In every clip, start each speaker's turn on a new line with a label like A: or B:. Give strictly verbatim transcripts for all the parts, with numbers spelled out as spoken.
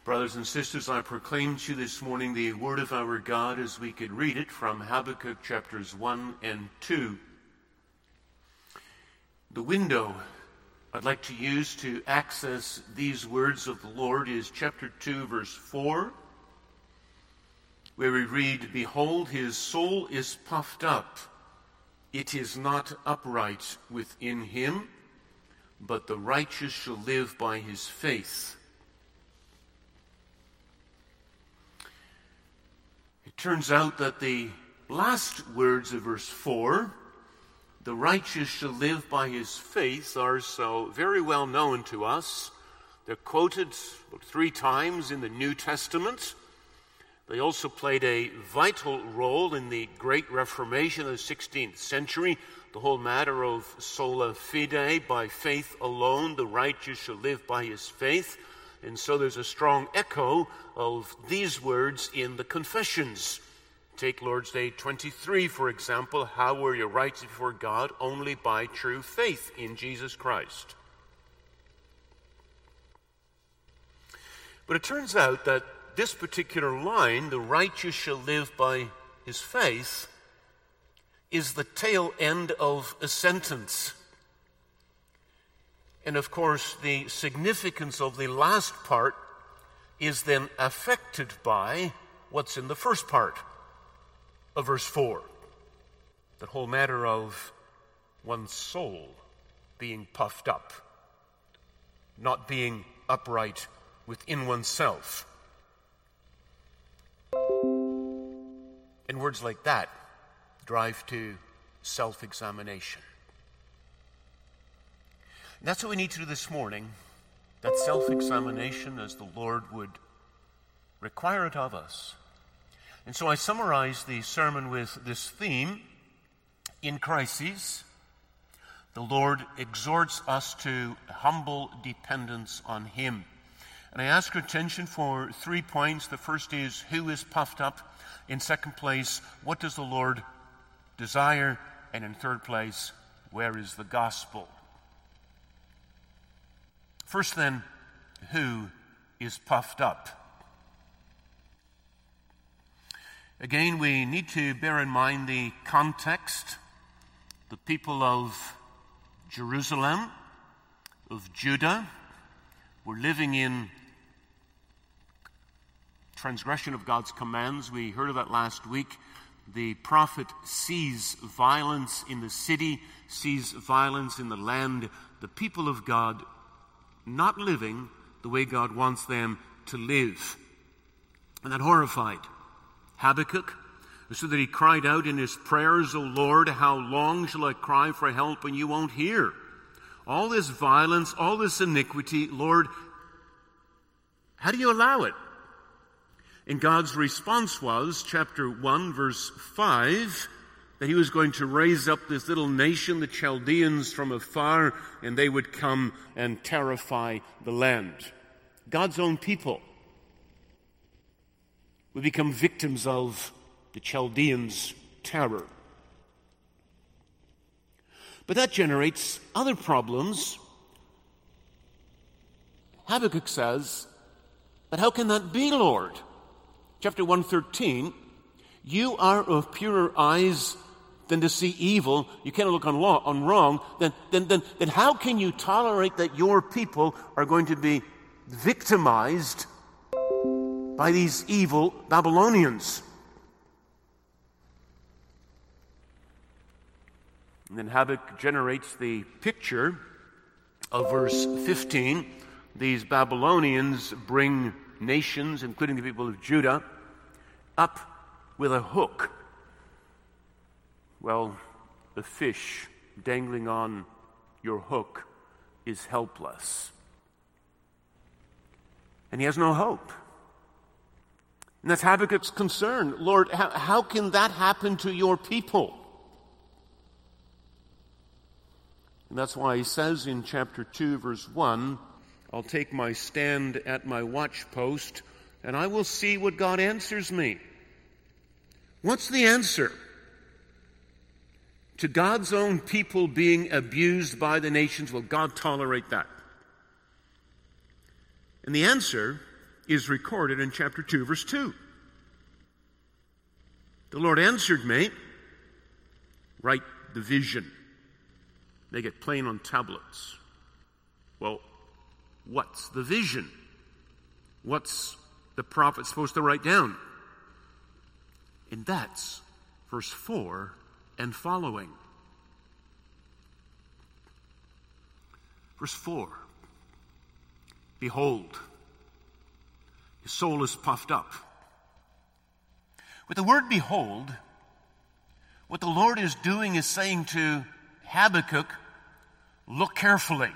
A: Brothers and sisters, I proclaim to you this morning the word of our God as we could read it from Habakkuk chapters one and two. The window I'd like to use to access these words of the Lord is chapter two, verse four, where we read, "Behold, his soul is puffed up. It is not upright within him, but the righteous shall live by his faith." It turns out that the last words of verse four, "the righteous shall live by his faith," are so very well known to us. They're quoted about three times in the New Testament. They also played a vital role in the Great Reformation of the sixteenth century. The whole matter of sola fide, by faith alone, the righteous shall live by his faith. And so there's a strong echo of these words in the confessions. Take Lord's Day twenty-three, for example. How were you righteous before God? Only by true faith in Jesus Christ. But it turns out that this particular line, "the righteous shall live by his faith," is the tail end of a sentence. And of course, the significance of the last part is then affected by what's in the first part of verse four. The whole matter of one's soul being puffed up, not being upright within oneself. And words like that drive to self-examination. And that's what we need to do this morning, that self-examination as the Lord would require it of us. And so I summarize the sermon with this theme: in crises, the Lord exhorts us to humble dependence on him. And I ask your attention for three points. The first is, who is puffed up? In second place, what does the Lord desire? And in third place, where is the gospel? First then, who is puffed up? Again, we need to bear in mind the context. The people of Jerusalem, of Judah, were living in transgression of God's commands. We heard of that last week. The prophet sees violence in the city, sees violence in the land. The people of God not living the way God wants them to live. And that horrified Habakkuk, so that he cried out in his prayers, "O Lord, how long shall I cry for help and you won't hear? All this violence, all this iniquity, Lord, how do you allow it?" And God's response was, chapter one, verse five, that he was going to raise up this little nation, the Chaldeans, from afar, and they would come and terrify the land. God's own people would become victims of the Chaldeans' terror. But that generates other problems. Habakkuk says, "But how can that be, Lord?" Chapter one thirteen, "You are of purer eyes than to see evil." You cannot look on, law, on wrong. Then, then, then, then how can you tolerate that your people are going to be victimized by these evil Babylonians? And then Habakkuk generates the picture of verse fifteen. These Babylonians bring nations, including the people of Judah, up with a hook. Well, the fish dangling on your hook is helpless. And he has no hope. And that's Habakkuk's concern. Lord, how, how can that happen to your people? And that's why he says in chapter two, verse one, "I'll take my stand at my watchpost, and I will see what God answers me." What's the answer to God's own people being abused by the nations? Will God tolerate that? And the answer is recorded in chapter two, verse two. The Lord answered me, write the vision. They get plain on tablets. Well, what's the vision? What's the prophet supposed to write down? And that's verse four and following. Verse four. Behold, his soul is puffed up. With the word behold, what the Lord is doing is saying to Habakkuk, look carefully.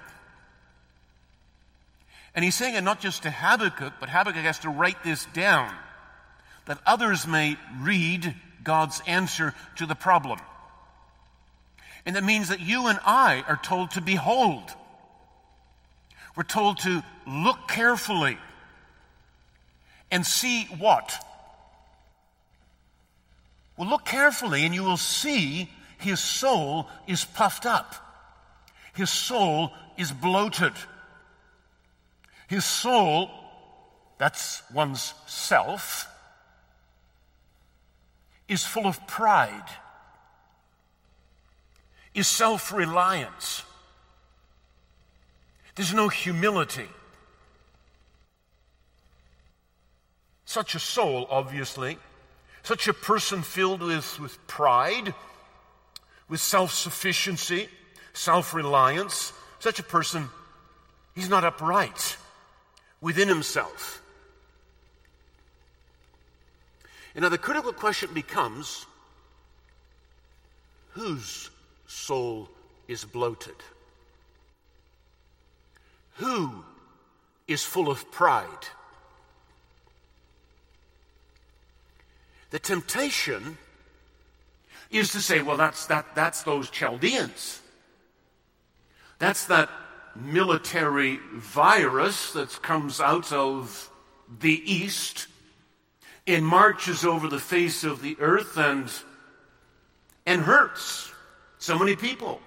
A: And he's saying it not just to Habakkuk, but Habakkuk has to write this down, that others may read God's answer to the problem. And that means that you and I are told to behold. We're told to look carefully and see what? Well, look carefully and you will see his soul is puffed up. His soul is bloated. His soul, that's one's self, is full of pride, is self-reliance. There's no humility. Such a soul, obviously, such a person filled with, with pride, with self-sufficiency, self-reliance, such a person, he's not upright within himself. And now the critical question becomes, whose soul is bloated? Who is full of pride? The temptation is to say, well, that's that that's those Chaldeans. That's that military virus that comes out of the east and marches over the face of the earth and and hurts so many people.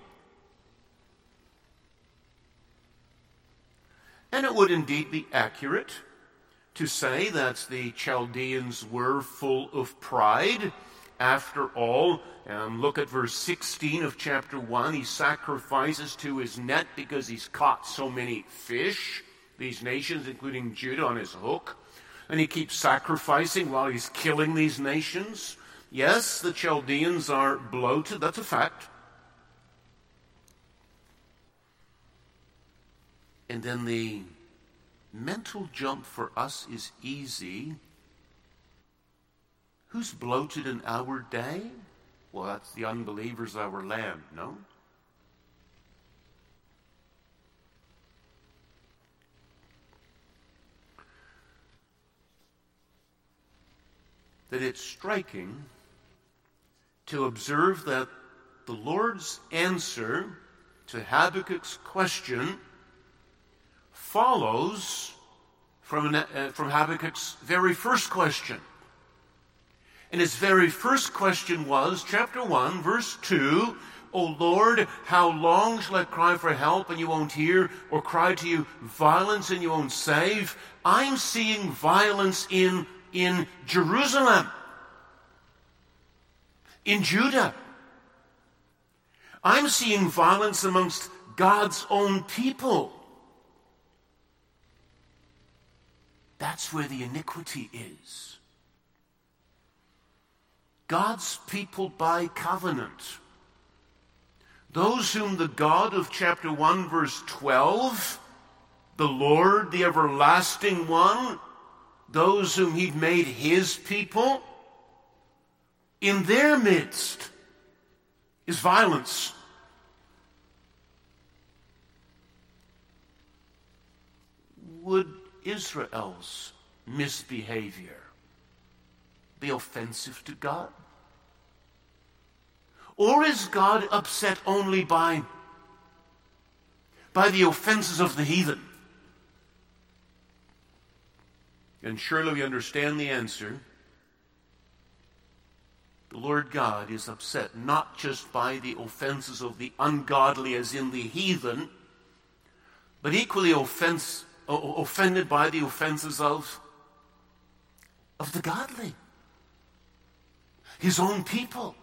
A: And it would indeed be accurate to say that the Chaldeans were full of pride. After all, um, look at verse sixteen of chapter one. He sacrifices to his net because he's caught so many fish, these nations, including Judah, on his hook. And he keeps sacrificing while he's killing these nations. Yes, the Chaldeans are bloated. That's a fact. And then the mental jump for us is easy. Who's bloated in our day? Well, that's the unbelievers of our land, no? That it's striking to observe that the Lord's answer to Habakkuk's question follows from, an, uh, from Habakkuk's very first question. And his very first question was, chapter one, verse two, O Lord, how long shall I cry for help and you won't hear, or cry to you violence and you won't save? I'm seeing violence in, in Jerusalem, in Judah. I'm seeing violence amongst God's own people. That's where the iniquity is. God's people by covenant, those whom the God of chapter one, verse twelve, the Lord, the everlasting one, those whom he'd made his people, in their midst is violence. Would Israel's misbehavior be offensive to God? Or is God upset only by, by the offenses of the heathen? And surely we understand the answer. The Lord God is upset not just by the offenses of the ungodly as in the heathen, but equally offense, offended by the offenses of of the godly, his own people.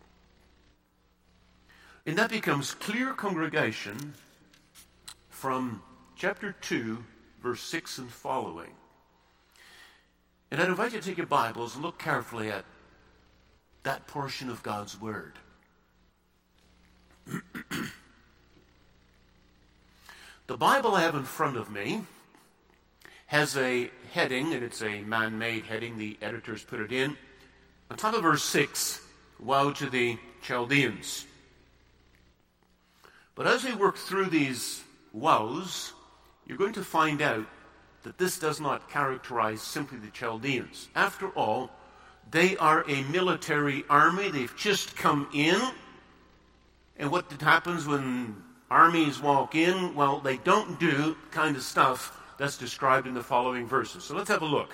A: And that becomes clear, congregation, from chapter two, verse six and following. And I'd invite you to take your Bibles and look carefully at that portion of God's Word. The Bible I have in front of me has a heading, and it's a man-made heading. The editors put it in. On top of verse six, woe to the Chaldeans. But as we work through these woes, you're going to find out that this does not characterize simply the Chaldeans. After all, they are a military army. They've just come in. And what happens when armies walk in? Well, they don't do the kind of stuff that's described in the following verses. So let's have a look.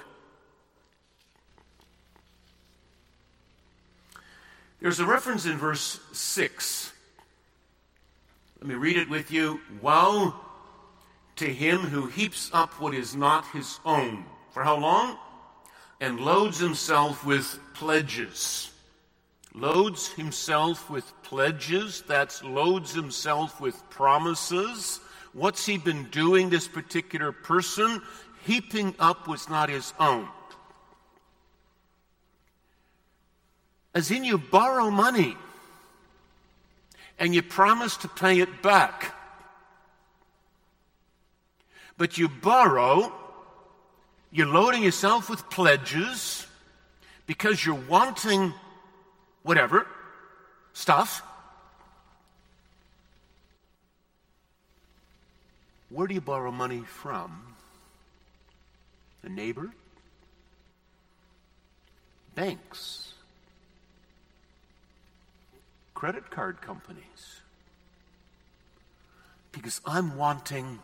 A: There's a reference in verse six. Let me read it with you. Woe to him who heaps up what is not his own. For how long? And loads himself with pledges. Loads himself with pledges. That's loads himself with promises. What's he been doing, this particular person? Heaping up what's not his own. As in, you borrow money and you promise to pay it back. But you borrow, you're loading yourself with pledges because you're wanting whatever, stuff. Where do you borrow money from? A neighbor? Banks? Credit card companies? Because I'm wanting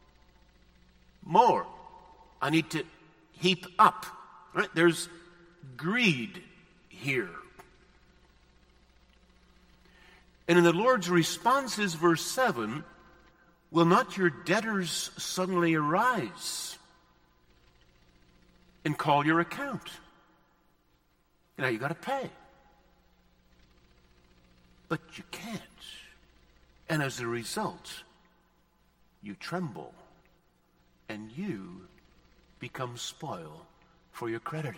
A: more. I need to heap up. Right? There's greed here. And in the Lord's response is verse seven, will not your debtors suddenly arise and call your account? Now you got to pay. But you can't. And as a result, you tremble and you become spoil for your creditors.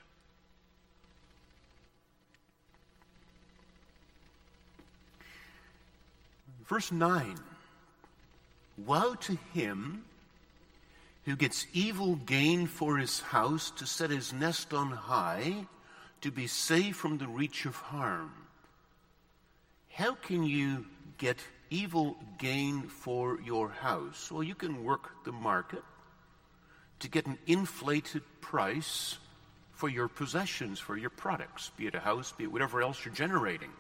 A: Verse nine, woe to him who gets evil gain for his house, to set his nest on high, to be safe from the reach of harm. How can you get evil gain for your house? Well, you can work the market to get an inflated price for your possessions, for your products, be it a house, be it whatever else you're generating.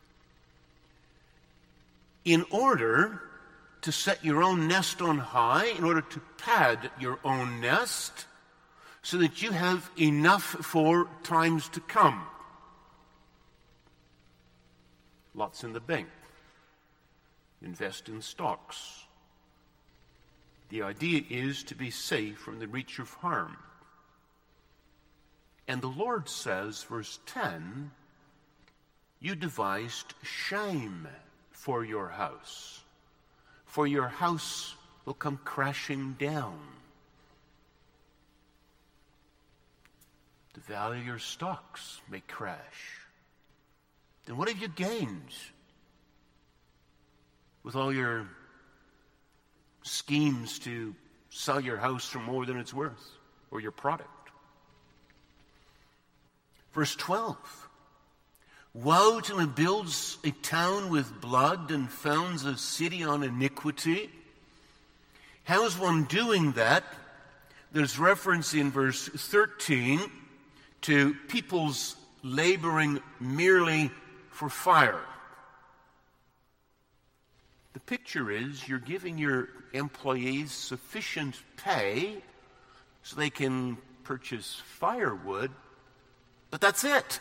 A: In order to set your own nest on high, in order to pad your own nest, so that you have enough for times to come. Lots in the bank. Invest in stocks. The idea is to be safe from the reach of harm. And the Lord says, verse ten, you devised shame for your house, for your house will come crashing down. The value of your stocks may crash. Then what have you gained with all your schemes to sell your house for more than it's worth, or your product? Verse twelve, woe to him who builds a town with blood and founds a city on iniquity. How is one doing that? There's reference in verse thirteen to people's laboring merely for fire. The picture is you're giving your employees sufficient pay so they can purchase firewood, but that's it.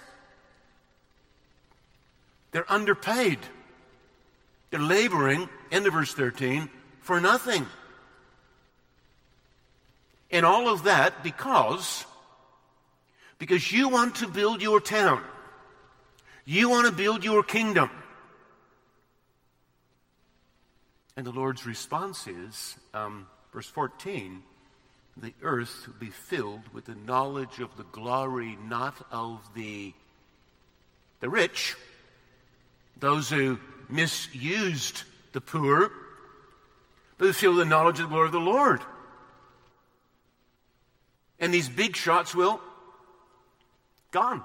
A: They're underpaid. They're laboring, end of verse thirteen, for nothing. And all of that because because you want to build your town. You want to build your kingdom. And the Lord's response is, um, verse fourteen, the earth will be filled with the knowledge of the glory not of the, the rich, those who misused the poor, but who feel the knowledge of the glory of the Lord. And these big shots will, gone.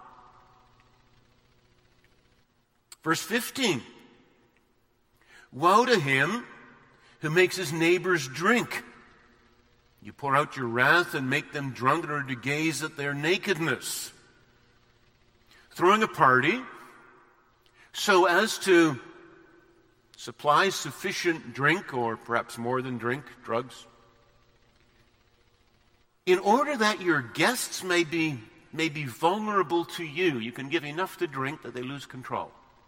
A: Verse fifteen, woe to him who makes his neighbors drink. You pour out your wrath and make them drunk in order to gaze at their nakedness. Throwing a party so as to supply sufficient drink, or perhaps more than drink, drugs, in order that your guests may be, may be vulnerable to you. You can give enough to drink that they lose control.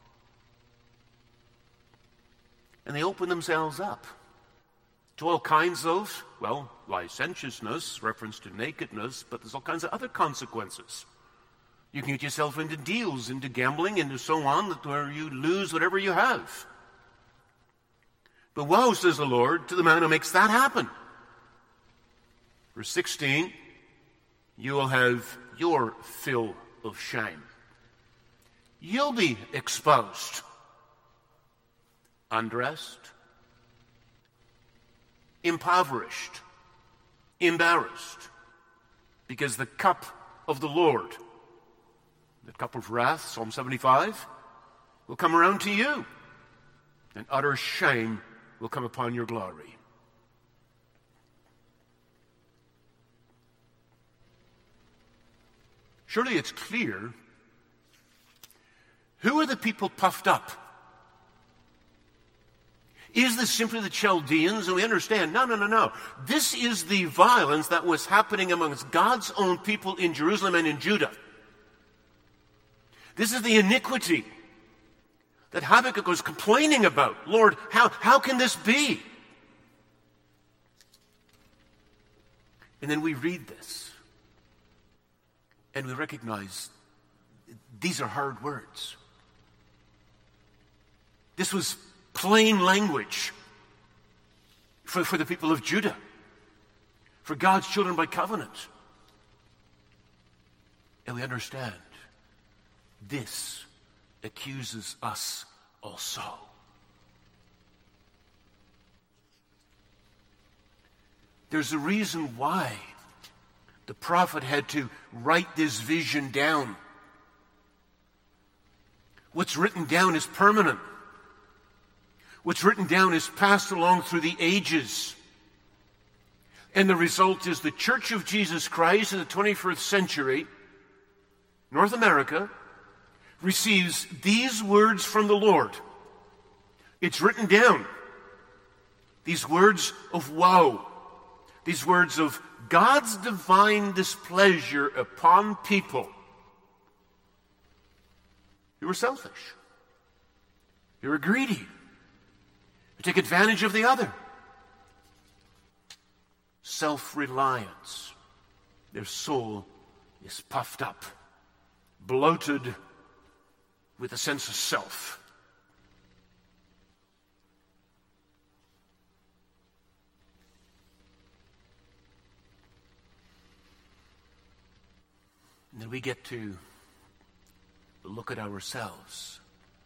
A: And they open themselves up to all kinds of, well, licentiousness, reference to nakedness, but there's all kinds of other consequences. You can get yourself into deals, into gambling, into so on, that where you lose whatever you have. But woe, says the Lord, to the man who makes that happen. Verse sixteen, you will have your fill of shame. You'll be exposed, undressed, impoverished, embarrassed, because the cup of the Lord, the cup of wrath, Psalm seventy-five, will come around to you, and utter shame will come upon your glory. Surely it's clear. Who are the people puffed up? Is this simply the Chaldeans? And we understand, no, no, no, no. This is the violence that was happening amongst God's own people in Jerusalem and in Judah. This is the iniquity that Habakkuk was complaining about. Lord, how, how can this be? And then we read this, and we recognize these are hard words. This was plain language for, for the people of Judah, for God's children by covenant. And we understand this accuses us also. There's a reason why the prophet had to write this vision down. What's written down is permanent. What's written down is passed along through the ages. And the result is the Church of Jesus Christ in the twenty-first century, North America, receives these words from the Lord. It's written down. These words of woe. These words of God's divine displeasure upon people who were selfish, who were greedy, who take advantage of the other. Self-reliance. Their soul is puffed up, bloated with a sense of self. And then we get to look at ourselves.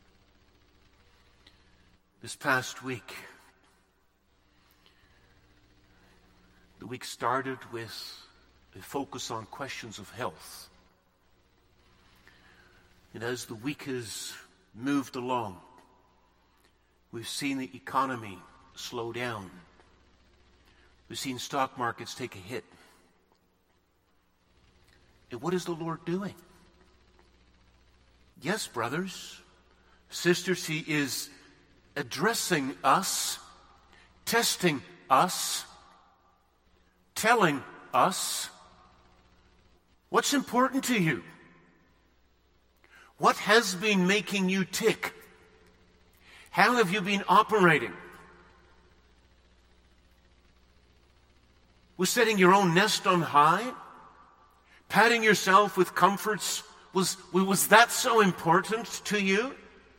A: This past week, the week started with a focus on questions of health. And as the week has moved along, we've seen the economy slow down. We've seen stock markets take a hit. And what is the Lord doing? Yes, brothers, sisters, He is addressing us, testing us, telling us what's important to you. What has been making you tick? How have you been operating? Was setting your own nest on high? Patting yourself with comforts, was, was that so important to you?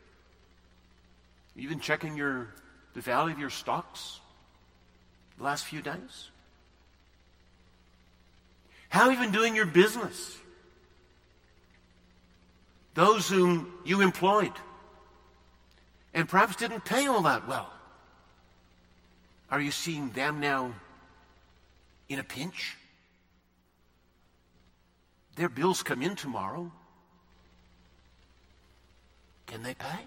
A: Even checking your the value of your stocks the last few days? How even doing your business? Those whom you employed and perhaps didn't pay all that well. Are you seeing them now in a pinch? Their bills come in tomorrow. Can they pay?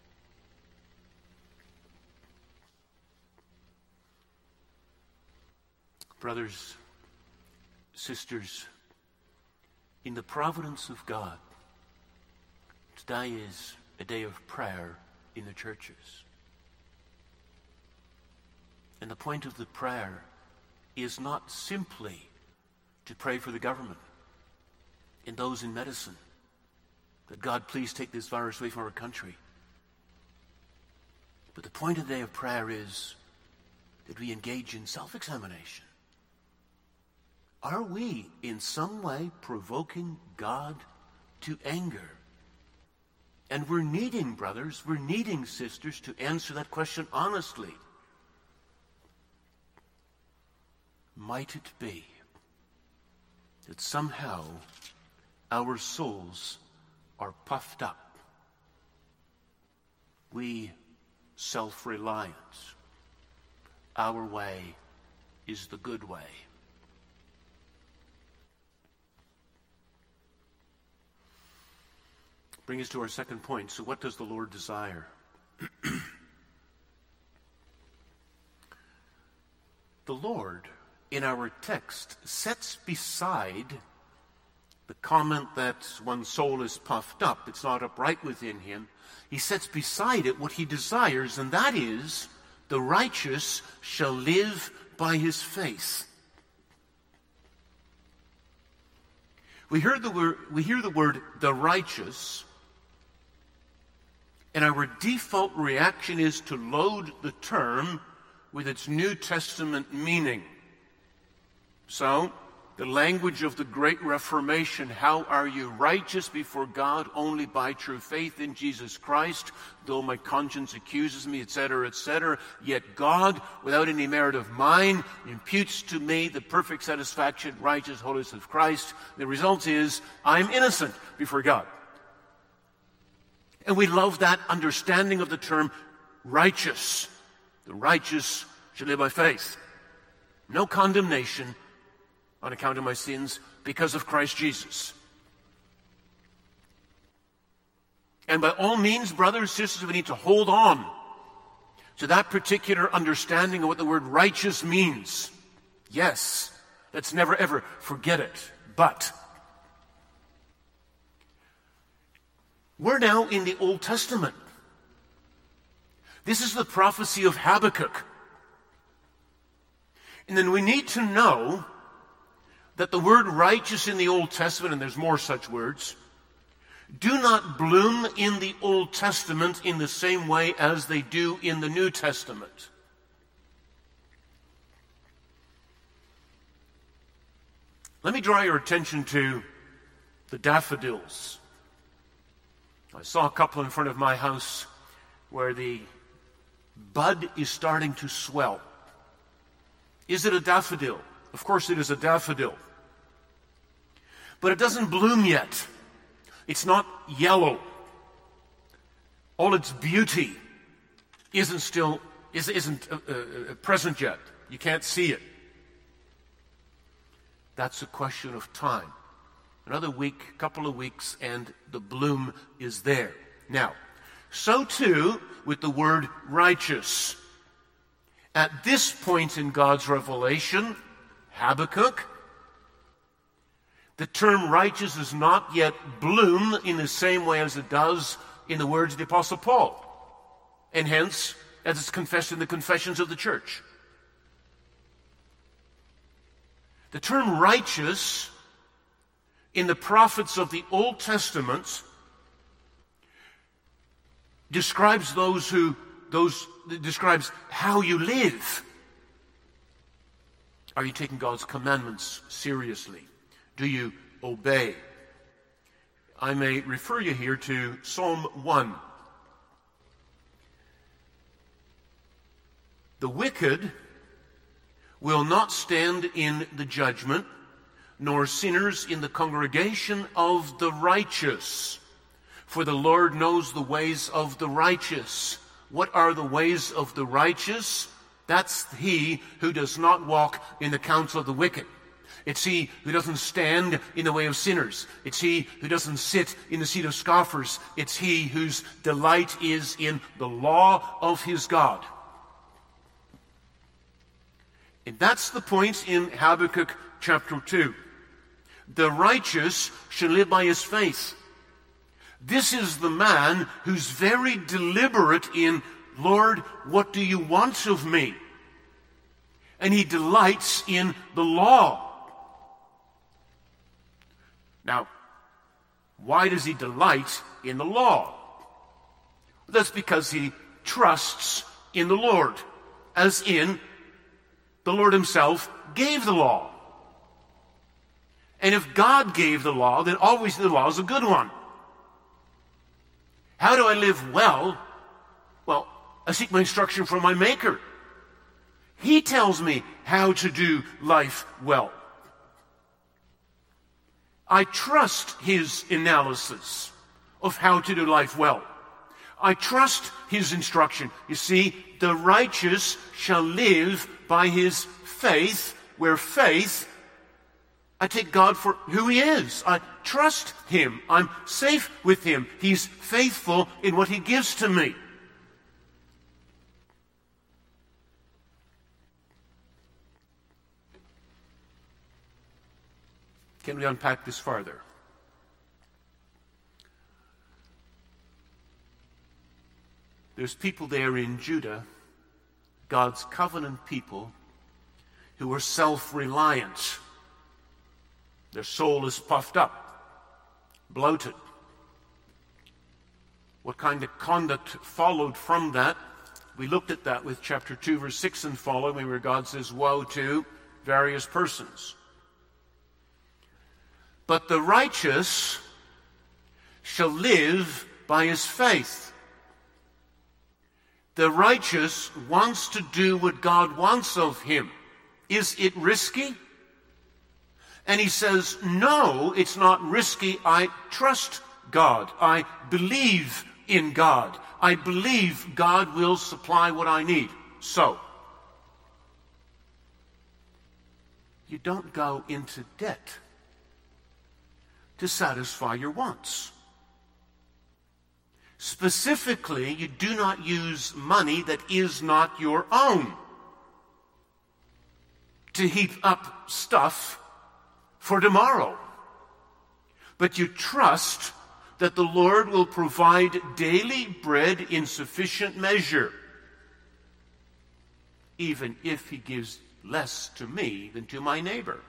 A: Brothers, sisters, in the providence of God, today is a day of prayer in the churches. And the point of the prayer is not simply to pray for the government and those in medicine, that God please take this virus away from our country. But the point of the day of prayer is that we engage in self-examination. Are we in some way provoking God to anger? And we're needing, brothers, we're needing, sisters, to answer that question honestly. Might it be that somehow our souls are puffed up? We self-reliant. Our way is the good way. Bring us to our second point. So what does the Lord desire? The Lord, in our text, sets beside the comment that one's soul is puffed up, it's not upright within him. He sets beside it what he desires, and that is, the righteous shall live by his faith. We hear the word, we hear the word, the righteous, and our default reaction is to load the term with its New Testament meaning. So, the language of the Great Reformation, how are you righteous before God? Only by true faith in Jesus Christ, though my conscience accuses me, et cetera, et cetera. Yet God, without any merit of mine, imputes to me the perfect satisfaction, righteous holiness of Christ. The result is, I'm innocent before God. And we love that understanding of the term righteous. The righteous shall live by faith. No condemnation on account of my sins because of Christ Jesus. And by all means, brothers, sisters, we need to hold on to that particular understanding of what the word righteous means. Yes, let's never ever forget it. But we're now in the Old Testament. This is the prophecy of Habakkuk. And then we need to know that the word righteous in the Old Testament, and there's more such words, do not bloom in the Old Testament in the same way as they do in the New Testament. Let me draw your attention to the daffodils. I saw a couple in front of my house where the bud is starting to swell. Is it a daffodil? Of course it is a daffodil. But it doesn't bloom yet. It's not yellow. All its beauty isn't still isn't uh, uh, present yet. You can't see it. That's a question of time. Another week, couple of weeks, and the bloom is there. Now, so too with the word righteous. At this point in God's revelation, Habakkuk, the term righteous does not yet bloom in the same way as it does in the words of the Apostle Paul, and hence, as it's confessed in the confessions of the church. The term righteous in the prophets of the Old Testament describes those who, those, describes how you live. Are you taking God's commandments seriously? Do you obey. I may refer you here to Psalm one. The wicked will not stand in the judgment, nor sinners in the congregation of the righteous. For the Lord knows the ways of the righteous. What are the ways of the righteous? That's he who does not walk in the counsel of the wicked. It's he who doesn't stand in the way of sinners. It's he who doesn't sit in the seat of scoffers. It's he whose delight is in the law of his God. And that's the point in Habakkuk chapter two. The righteous shall live by his faith. This is the man who's very deliberate in, Lord, what do you want of me? And he delights in the law. Now, why does he delight in the law? That's because he trusts in the Lord, as in the Lord himself gave the law. And if God gave the law, then always the law is a good one. How do I live well? Well, I seek my instruction from my Maker. He tells me how to do life well. I trust his analysis of how to do life well. I trust his instruction. You see, the righteous shall live by his faith, where faith, I take God for who he is. I trust him. I'm safe with him. He's faithful in what he gives to me. Can we unpack this farther? There's people there in Judah, God's covenant people, who are self-reliant. Their soul is puffed up, bloated. What kind of conduct followed from that? We looked at that with chapter two, verse six and following, where God says, woe to various persons. But the righteous shall live by his faith. The righteous wants to do what God wants of him. Is it risky? And he says, no, it's not risky. I trust God. I believe in God. I believe God will supply what I need. So, you don't go into debt to satisfy your wants. Specifically, you do not use money that is not your own to heap up stuff for tomorrow. But you trust that the Lord will provide daily bread in sufficient measure, even if he gives less to me than to my neighbor.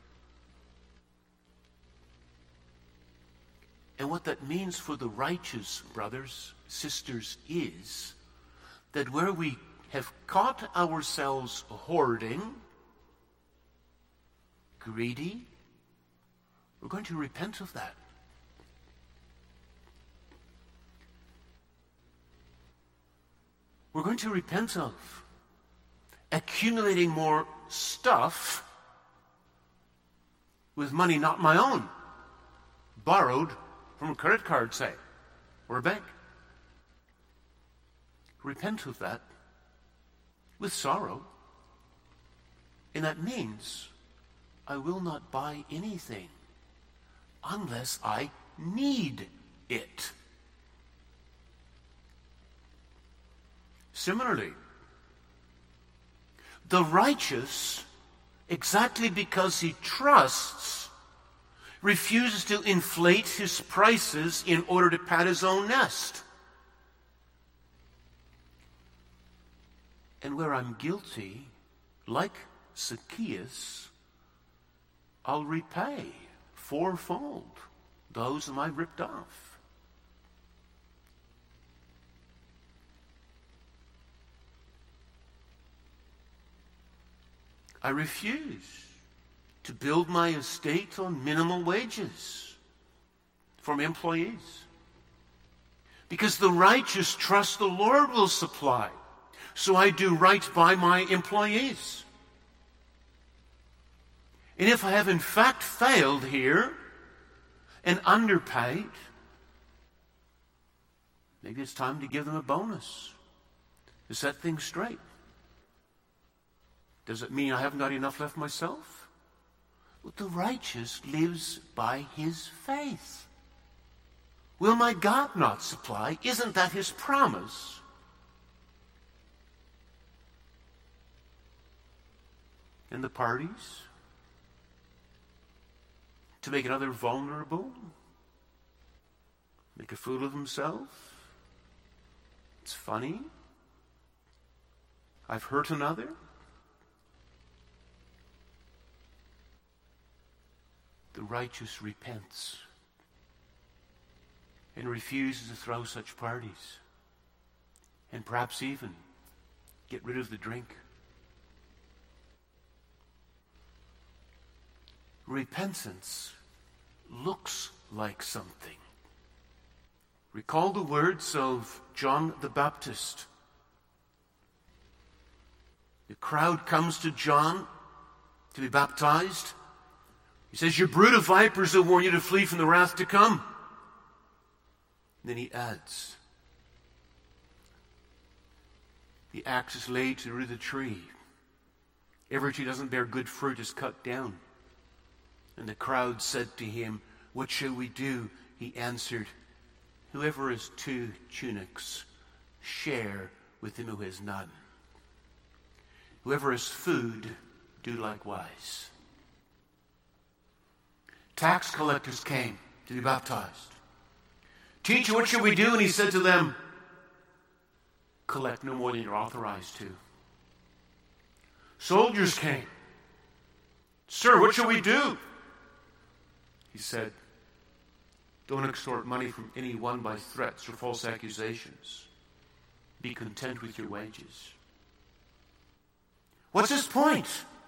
A: And what that means for the righteous, brothers, sisters, is that where we have caught ourselves hoarding, greedy, we're going to repent of that. We're going to repent of accumulating more stuff with money not my own, borrowed from a credit card, say, or a bank. Repent of that with sorrow. And that means I will not buy anything unless I need it. Similarly, the righteous, exactly because he trusts, refuses to inflate his prices in order to pad his own nest. And where I'm guilty, like Zacchaeus, I'll repay fourfold those whom I ripped off. I refuse to build my estate on minimal wages from employees. Because the righteous trust the Lord will supply. So I do right by my employees. And if I have in fact failed here and underpaid, maybe it's time to give them a bonus to set things straight. Does it mean I haven't got enough left myself? Well, the righteous lives by his faith. Will my God not supply? Isn't that his promise? And the parties? To make another vulnerable? Make a fool of himself? It's funny. I've hurt another. The righteous repents and refuses to throw such parties, and perhaps even get rid of the drink. Repentance looks like something. Recall the words of John the Baptist. The crowd comes to John to be baptized. He says, "Your brood of vipers will warn you to flee from the wrath to come." And then he adds, "The axe is laid to the root of the tree. Every tree doesn't bear good fruit is cut down." And the crowd said to him, "What shall we do?" He answered, "Whoever has two tunics, share with him who has none. Whoever has food, do likewise." Tax collectors came to be baptized. "Teacher, what shall we do?" And he said to them, "Collect no more than you're authorized to." Soldiers came. "Sir, what shall we do?" He said, "Don't extort money from anyone by threats or false accusations. Be content with your wages." What's his point?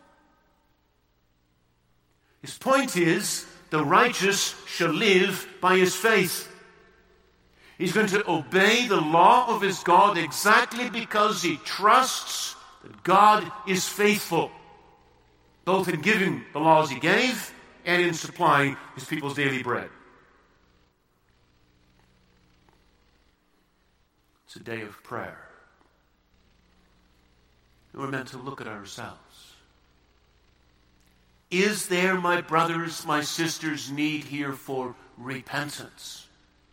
A: His point is, the righteous shall live by his faith. He's going to obey the law of his God exactly because he trusts that God is faithful, both in giving the laws he gave and in supplying his people's daily bread. It's a day of prayer. And we're meant to look at ourselves. Is there, my brothers, my sisters, need here for repentance?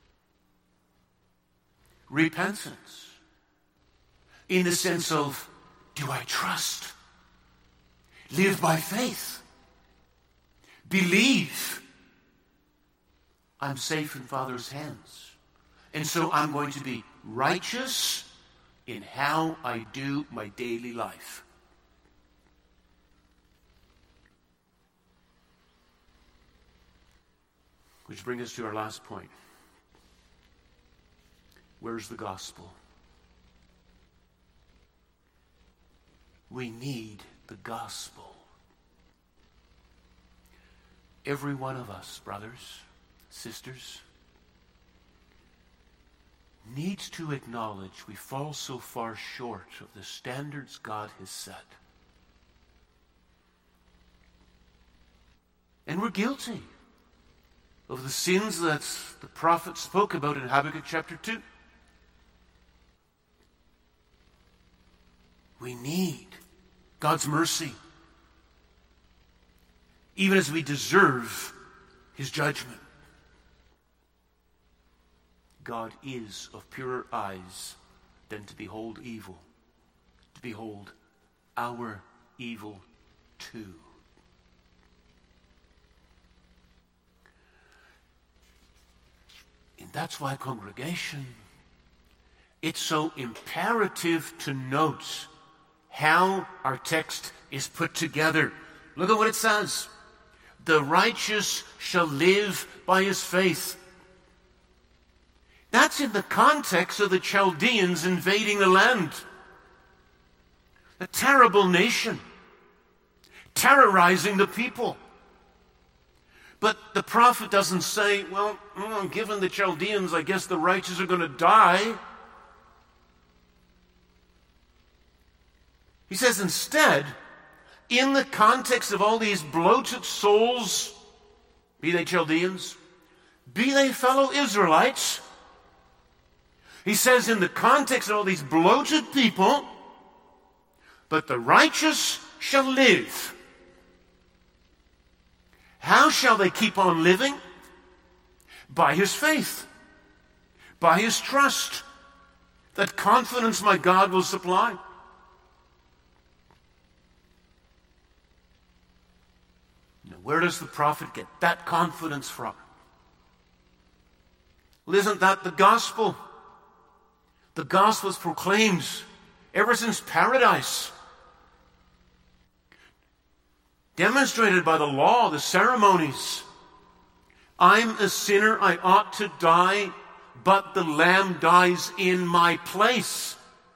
A: Repentance. In the sense of, do I trust? Live by faith. Believe. I'm safe in Father's hands. And so I'm going to be righteous in how I do my daily life. Which brings us to our last point. Where's the gospel? We need the gospel. Every one of us, brothers, sisters, needs to acknowledge we fall so far short of the standards God has set. And we're guilty of the sins that the prophet spoke about in Habakkuk chapter two. We need God's mercy, even as we deserve his judgment. God is of purer eyes than to behold evil, to behold our evil too. And that's why, congregation, it's so imperative to note how our text is put together. Look at what it says. The righteous shall live by his faith. That's in the context of the Chaldeans invading the land. A terrible nation, terrorizing the people, But the prophet doesn't say, well, mm, given the Chaldeans, I guess the righteous are going to die. He says instead, in the context of all these bloated souls, be they Chaldeans, be they fellow Israelites, he says in the context of all these bloated people, but the righteous shall live. How shall they keep on living? By his faith, by his trust, that confidence my God will supply. Now, where does the prophet get that confidence from? Well, isn't that the gospel? The gospel is proclaimed ever since paradise. Demonstrated by the law, the ceremonies. I'm a sinner, I ought to die, but the Lamb dies in my place.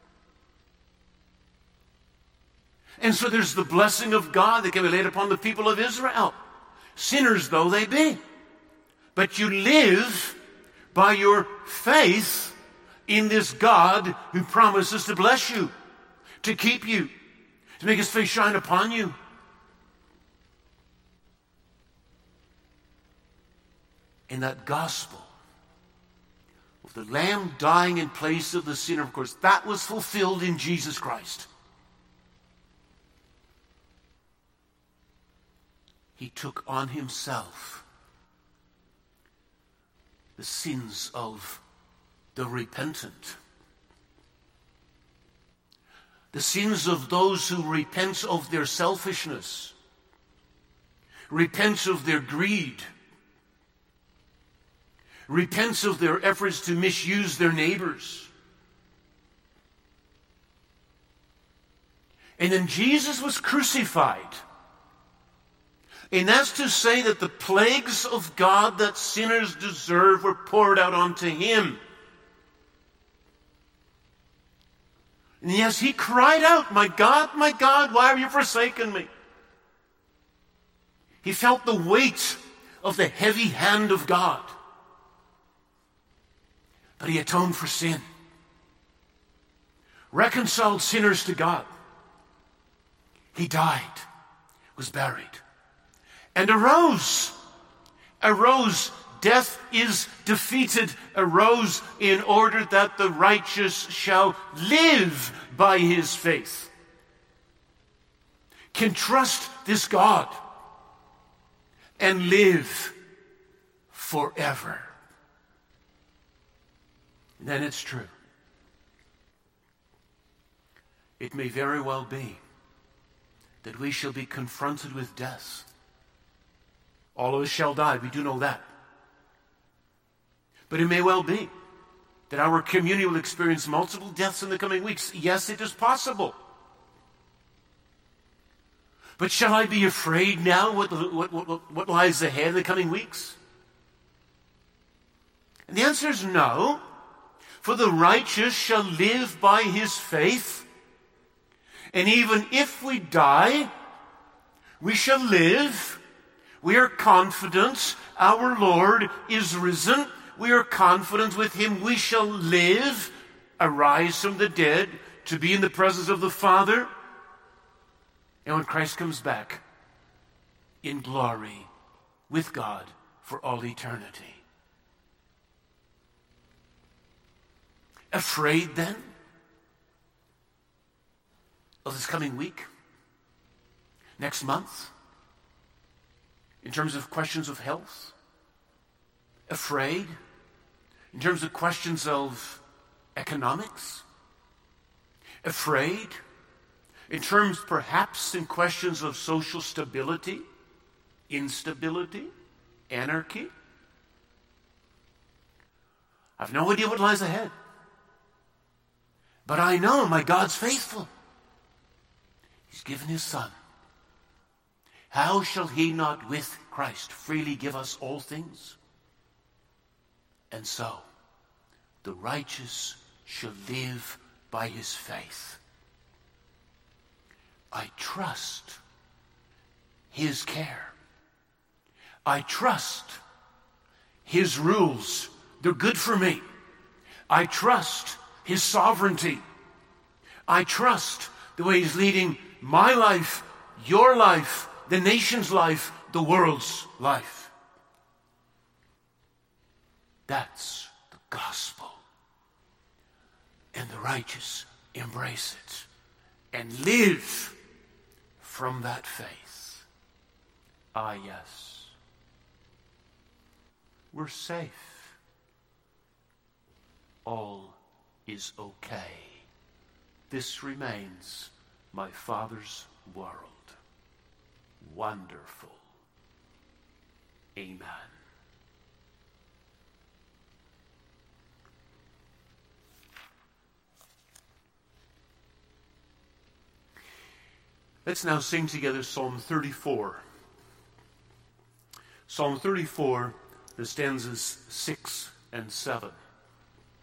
A: And so there's the blessing of God that can be laid upon the people of Israel, sinners though they be. But you live by your faith in this God who promises to bless you, to keep you, to make his face shine upon you. In that gospel of the Lamb dying in place of the sinner, of course, that was fulfilled in Jesus Christ. He took on himself the sins of the repentant, the sins of those who repent of their selfishness, repent of their greed, repents of their efforts to misuse their neighbors. And then Jesus was crucified. And that's to say that the plagues of God that sinners deserve were poured out onto him. And yes, he cried out, "My God, my God, why have you forsaken me?" He felt the weight of the heavy hand of God. But he atoned for sin, reconciled sinners to God. He died, was buried, and arose. Arose. Death is defeated. Arose in order that the righteous shall live by his faith. Can trust this God and live forever. And then it's true. It may very well be that we shall be confronted with death. All of us shall die. We do know that. But it may well be that our community will experience multiple deaths in the coming weeks. Yes, it is possible. But shall I be afraid now what, what, what, what lies ahead in the coming weeks? And the answer is no. For the righteous shall live by his faith. And even if we die, we shall live. We are confident our Lord is risen. We are confident with him we shall live, arise from the dead, to be in the presence of the Father. And when Christ comes back, in glory with God for all eternity. Afraid then of this coming week, next month, in terms of questions of health? Afraid in terms of questions of economics? Afraid in terms perhaps in questions of social stability, instability, anarchy? I've no idea what lies ahead. But I know my God's faithful. He's given his Son. How shall he not with Christ freely give us all things? And so, the righteous shall live by his faith. I trust his care.
B: I trust his rules. They're good for me. I trust his sovereignty. I trust the way he's leading my life, your life, the nation's life, the world's life. That's the gospel. And the righteous embrace it and live from that faith. Ah, yes. We're safe. All is okay. This remains my Father's world. Wonderful. Amen. Let's now sing together Psalm thirty-four. Psalm thirty-four, the stanzas six and seven.